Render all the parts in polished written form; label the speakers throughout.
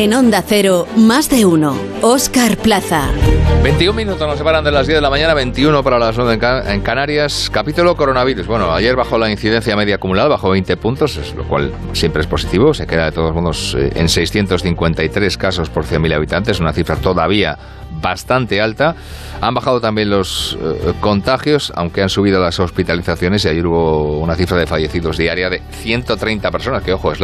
Speaker 1: En Onda Cero, más de uno. Óscar Plaza.
Speaker 2: 21 minutos nos separan de las 10 de la mañana, 21 para las 9 en Canarias. Capítulo coronavirus. Bueno, ayer bajó la incidencia media acumulada, bajó 20 puntos, lo cual siempre es positivo. Se queda de todos modos en 653 casos por 100.000 habitantes, una cifra todavía bastante alta. Han bajado también los contagios, aunque han subido las hospitalizaciones, y ayer hubo una cifra de fallecidos diaria de 130 personas, que ojo, es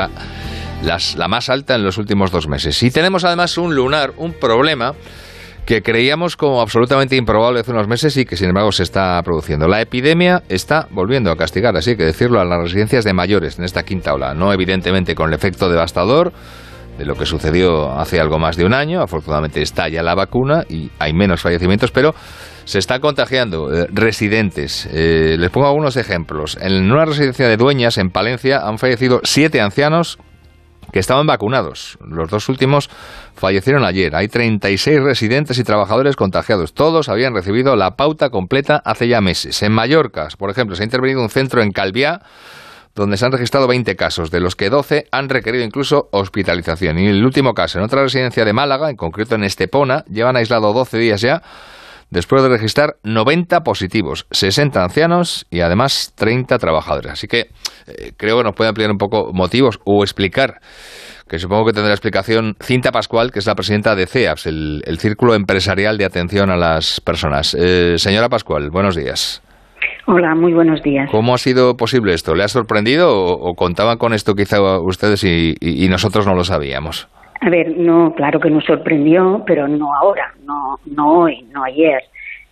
Speaker 2: la más alta en los últimos 2 meses. Y tenemos además un problema que creíamos como absolutamente improbable hace unos meses y que sin embargo se está produciendo. La epidemia está volviendo a castigar, así que decirlo, a las residencias de mayores en esta quinta ola. No evidentemente con el efecto devastador de lo que sucedió hace algo más de un año. Afortunadamente está ya la vacuna y hay menos fallecimientos, pero se están contagiando residentes. Les pongo algunos ejemplos. En una residencia de Dueñas, en Palencia, han fallecido 7 ancianos que estaban vacunados. Los 2 últimos fallecieron ayer. Hay 36 residentes y trabajadores contagiados. Todos habían recibido la pauta completa hace ya meses. En Mallorca, por ejemplo, se ha intervenido un centro en Calviá, donde se han registrado 20 casos, de los que 12 han requerido incluso hospitalización. Y el último caso, en otra residencia de Málaga, en concreto en Estepona, llevan aislado 12 días ya, después de registrar 90 positivos, 60 ancianos y además 30 trabajadores. Así que creo que nos puede ampliar un poco motivos o explicar, que supongo que tendrá explicación, Cinta Pascual, que es la presidenta de CEAPS, el Círculo Empresarial de Atención a las Personas. Señora Pascual, buenos días.
Speaker 3: Hola, muy buenos días.
Speaker 2: ¿Cómo ha sido posible esto? ¿Le ha sorprendido o contaban con esto quizá ustedes y nosotros no lo sabíamos?
Speaker 3: A ver, no, claro que nos sorprendió, pero no ahora, no hoy, no ayer.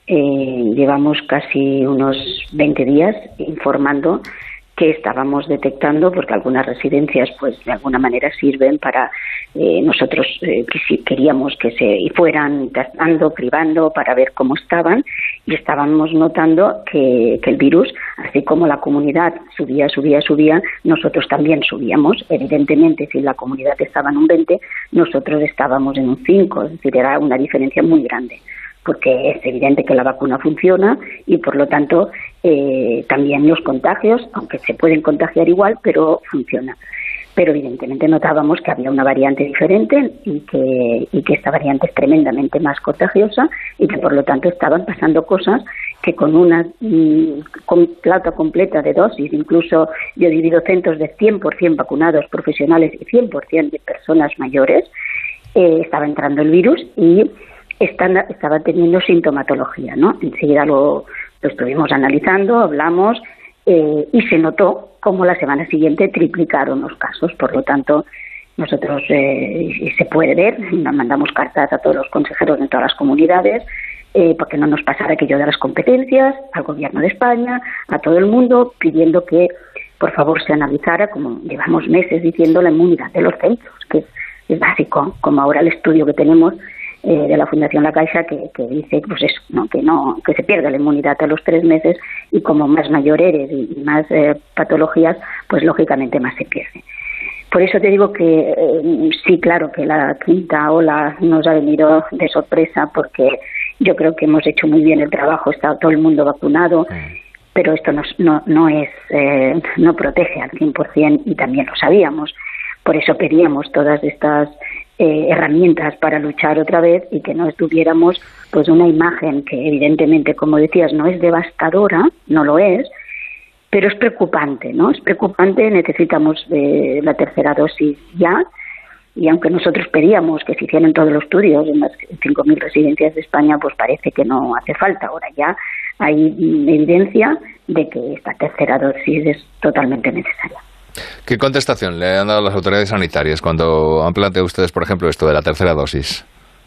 Speaker 3: Llevamos casi unos 20 días informando que estábamos detectando, porque algunas residencias pues de alguna manera sirven para nosotros queríamos que se fueran testando, cribando para ver cómo estaban, y estábamos notando que el virus, así como la comunidad subía, nosotros también subíamos. Evidentemente, si la comunidad estaba en un 20, nosotros estábamos en un 5, es decir, era una diferencia muy grande, porque es evidente que la vacuna funciona y por lo tanto también los contagios, aunque se pueden contagiar igual, pero funciona. Pero evidentemente notábamos que había una variante diferente y que esta variante es tremendamente más contagiosa y que por lo tanto estaban pasando cosas que con una plata completa de dosis, incluso yo divido centros de 100% vacunados profesionales y 100% de personas mayores, estaba entrando el virus y estaba teniendo sintomatología, ¿no? Enseguida lo estuvimos analizando, hablamos y se notó como la semana siguiente triplicaron los casos. Por lo tanto, nosotros se puede ver, mandamos cartas a todos los consejeros de todas las comunidades porque no nos pasara aquello de las competencias, al Gobierno de España, a todo el mundo, pidiendo que por favor se analizara, como llevamos meses diciendo, la inmunidad de los centros, que es básico, como ahora el estudio que tenemos de la Fundación La Caixa que dice pues eso, que se pierde la inmunidad a los 3 meses y como más mayor eres y más patologías, pues lógicamente más se pierde. Por eso te digo que sí, claro que la quinta ola nos ha venido de sorpresa, porque yo creo que hemos hecho muy bien el trabajo, está todo el mundo vacunado, pero esto no protege al 100% y también lo sabíamos. Por eso pedíamos todas estas herramientas para luchar otra vez y que no tuviéramos pues una imagen que evidentemente, como decías, no es devastadora, no lo es, pero es preocupante, ¿no? Es preocupante, necesitamos la tercera dosis ya, y aunque nosotros pedíamos que se hicieran todos los estudios en las 5.000 residencias de España, pues parece que no hace falta. Ahora ya hay evidencia de que esta tercera dosis es totalmente necesaria.
Speaker 2: ¿Qué contestación le han dado las autoridades sanitarias cuando han planteado ustedes, por ejemplo, esto de la tercera dosis?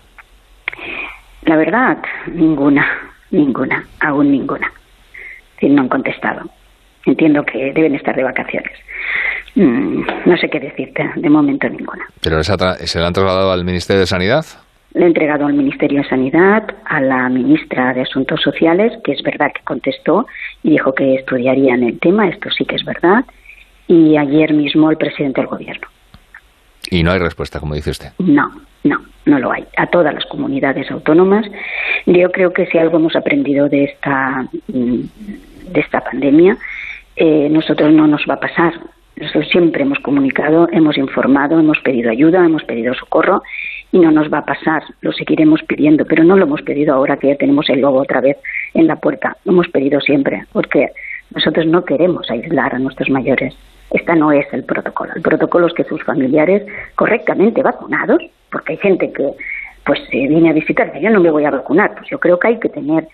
Speaker 3: La verdad, ninguna, aún ninguna. Sí, no han contestado. Entiendo que deben estar de vacaciones. No sé qué decirte, de momento ninguna.
Speaker 2: ¿Pero se la han trasladado al Ministerio de Sanidad?
Speaker 3: Le he entregado al Ministerio de Sanidad, a la ministra de Asuntos Sociales, que es verdad que contestó y dijo que estudiarían el tema, esto sí que es verdad, y ayer mismo el presidente del Gobierno.
Speaker 2: ¿Y no hay respuesta, como dice usted?
Speaker 3: No lo hay. A todas las comunidades autónomas. Yo creo que si algo hemos aprendido de esta pandemia, nosotros no nos va a pasar Nosotros siempre hemos comunicado, hemos informado, hemos pedido ayuda, hemos pedido socorro y no nos va a pasar, lo seguiremos pidiendo, pero no lo hemos pedido ahora que ya tenemos el lobo otra vez en la puerta, lo hemos pedido siempre, porque nosotros no queremos aislar a nuestros mayores. Esta no es el protocolo es que sus familiares correctamente vacunados, porque hay gente que pues viene a visitarme, yo no me voy a vacunar, pues yo creo que hay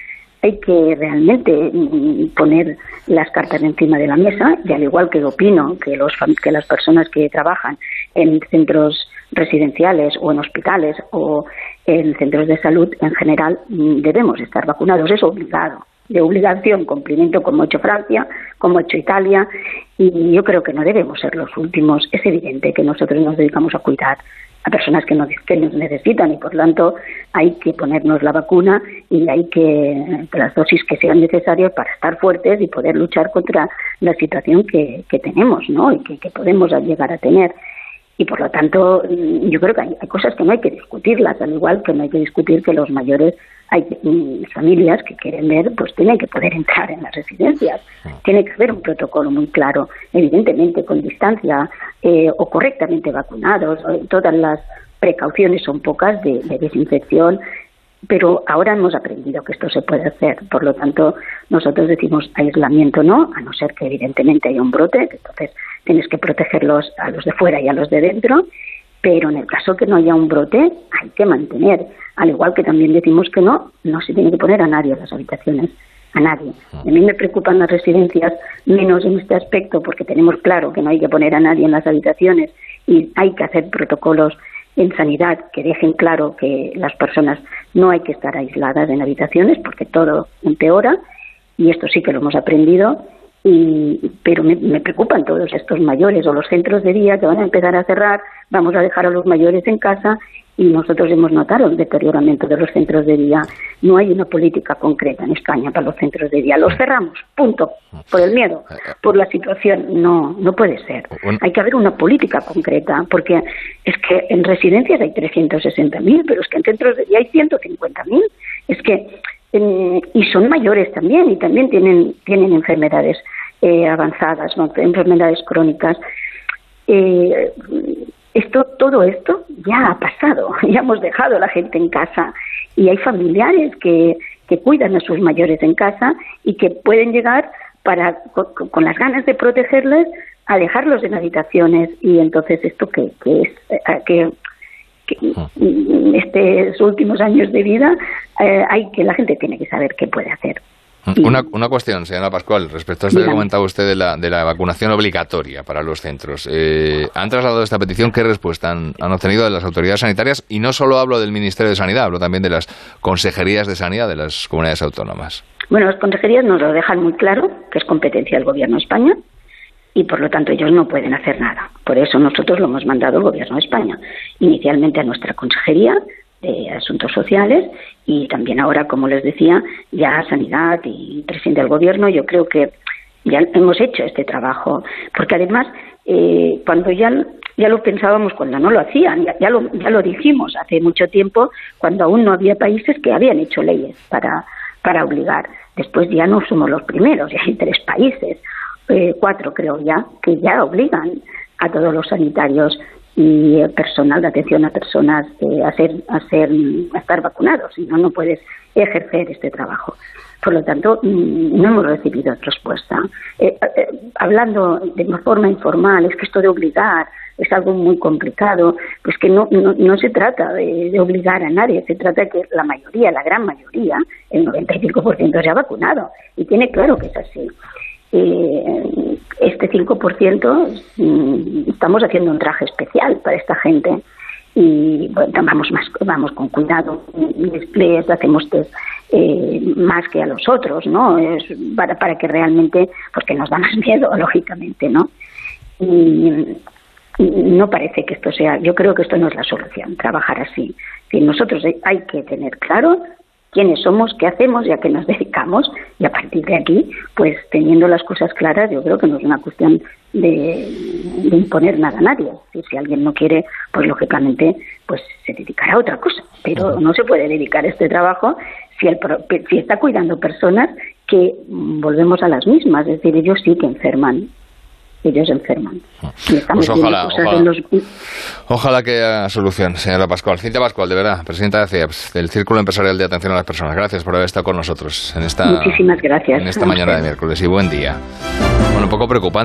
Speaker 3: que realmente poner las cartas encima de la mesa, y al igual que opino que las personas que trabajan en centros residenciales o en hospitales o en centros de salud en general debemos estar vacunados, es obligado, de obligación, cumplimiento, como ha hecho Francia, como ha hecho Italia, y yo creo que no debemos ser los últimos. Es evidente que nosotros nos dedicamos a cuidar a personas que nos necesitan y por tanto hay que ponernos la vacuna y hay que las dosis que sean necesarias para estar fuertes y poder luchar contra la situación que tenemos, ¿no? Y que podemos llegar a tener. Y por lo tanto yo creo que hay cosas que no hay que discutirlas, al igual que no hay que discutir que los mayores, hay familias que quieren ver, pues tienen que poder entrar en las residencias. Tiene que haber un protocolo muy claro, evidentemente con distancia o correctamente vacunados. Todas las precauciones son pocas de desinfección, pero ahora hemos aprendido que esto se puede hacer. Por lo tanto, nosotros decimos aislamiento no, a no ser que evidentemente haya un brote, que entonces tienes que protegerlos a los de fuera y a los de dentro, pero en el caso que no haya un brote hay que mantener, al igual que también decimos que no se tiene que poner a nadie en las habitaciones, a nadie. A mí me preocupan las residencias menos en este aspecto porque tenemos claro que no hay que poner a nadie en las habitaciones y hay que hacer protocolos en sanidad que dejen claro que las personas no hay que estar aisladas en habitaciones porque todo empeora y esto sí que lo hemos aprendido. Pero me preocupan todos estos mayores o los centros de día que van a empezar a cerrar, vamos a dejar a los mayores en casa y nosotros hemos notado el deterioramiento de los centros de día. No hay una política concreta en España para los centros de día. Los cerramos, punto, por el miedo, por la situación. No puede ser. Hay que haber una política concreta porque es que en residencias hay 360.000, pero es que en centros de día hay 150.000. Es que y son mayores también y también tienen enfermedades avanzadas, ¿no? Enfermedades crónicas. Todo esto ya ha pasado, ya hemos dejado a la gente en casa y hay familiares que cuidan a sus mayores en casa y que pueden llegar con las ganas de protegerles a dejarlos en habitaciones y entonces esto que estos últimos años de vida la gente tiene que saber qué puede hacer.
Speaker 2: Una cuestión, señora Pascual, respecto a esto que comentaba usted de la vacunación obligatoria para los centros. ¿Han trasladado esta petición? ¿Qué respuesta han obtenido de las autoridades sanitarias? Y no solo hablo del Ministerio de Sanidad, hablo también de las consejerías de sanidad de las comunidades autónomas.
Speaker 3: Bueno, las consejerías nos lo dejan muy claro, que es competencia del Gobierno de España, y por lo tanto ellos no pueden hacer nada. Por eso nosotros lo hemos mandado al Gobierno de España, inicialmente a nuestra Consejería de Asuntos Sociales y también ahora, como les decía, ya Sanidad y Presidente del Gobierno. Yo creo que ya hemos hecho este trabajo, porque además cuando ya lo pensábamos cuando no lo hacían, ya lo dijimos hace mucho tiempo, cuando aún no había países que habían hecho leyes para obligar. Después ya no somos los primeros, ya hay 3 países, 4 creo ya, que ya obligan a todos los sanitarios y personal de atención a personas a estar vacunados, si no puedes ejercer este trabajo. Por lo tanto, no hemos recibido respuesta. Hablando de una forma informal, es que esto de obligar es algo muy complicado, pues que no se trata de obligar a nadie, se trata de que la mayoría, la gran mayoría, el 95% se ha vacunado y tiene claro que es así. Este 5% estamos haciendo un traje especial para esta gente y bueno, vamos con cuidado, les hacemos test más que a los otros, ¿no? Es para que realmente, porque nos da más miedo, lógicamente, ¿no? Y no parece que esto sea, yo creo que esto no es la solución, trabajar así. Si nosotros hay que tener claro quiénes somos, qué hacemos y a qué nos dedicamos, y a partir de aquí, pues teniendo las cosas claras, yo creo que no es una cuestión de imponer nada a nadie. Si alguien no quiere, pues lógicamente pues se dedicará a otra cosa, pero no se puede dedicar a este trabajo si está cuidando personas que volvemos a las mismas, es decir, ellos sí que enferman ellos enferman. Y
Speaker 2: pues ojalá que haya solución, señora Pascual. Cintia Pascual, de verdad, presidenta de CIEPS, del Círculo Empresarial de Atención a las Personas. Gracias por haber estado con nosotros en esta,
Speaker 3: muchísimas gracias,
Speaker 2: en esta mañana de miércoles, y buen día. Bueno, un poco preocupante.